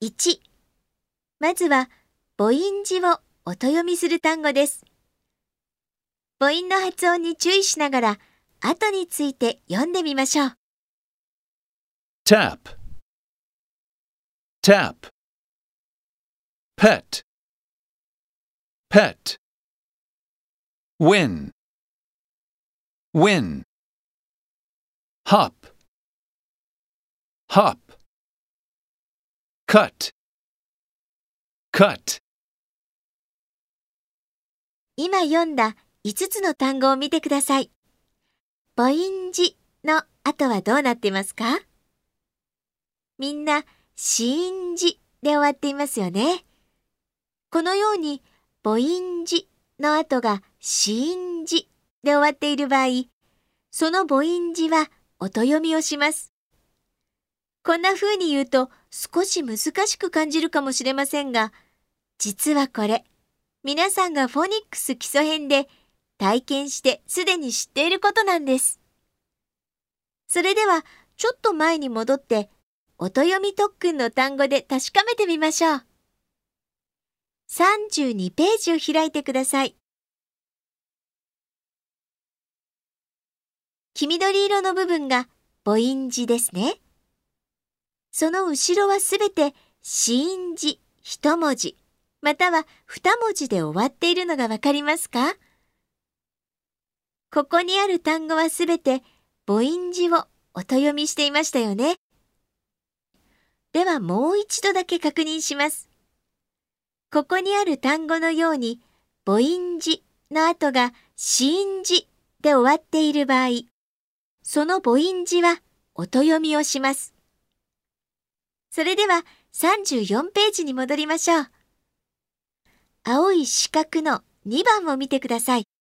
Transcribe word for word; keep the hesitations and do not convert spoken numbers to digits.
いち、まずは母音字を音読みする単語です。母音の発音に注意しながら、後について読んでみましょう。 tap, tap, pet, pet, win, win, hop, hop, cut, cut。 今読んだいつつの単語を見てください。母音字の後はどうなってますか？みんな子音字で終わっていますよね。このように母音字の後が子音字で終わっている場合、その母音字は音読みをします。こんな風に言うと少し難しく感じるかもしれませんが、実はこれ、皆さんがフォニックス基礎編で体験してすでに知っていることなんです。それではちょっと前に戻って音読み特訓の単語で確かめてみましょう。さんじゅうにページを開いてください。黄緑色の部分が母音字ですね。その後ろはすべて子音字一文字、または二文字で終わっているのがわかりますか？ここにある単語はすべて母音字を音読みしていましたよね。ではもう一度だけ確認します。ここにある単語のように母音字の後が子音字で終わっている場合、その母音字は音読みをします。それではさんじゅうよんページに戻りましょう。青い四角のにばんを見てください。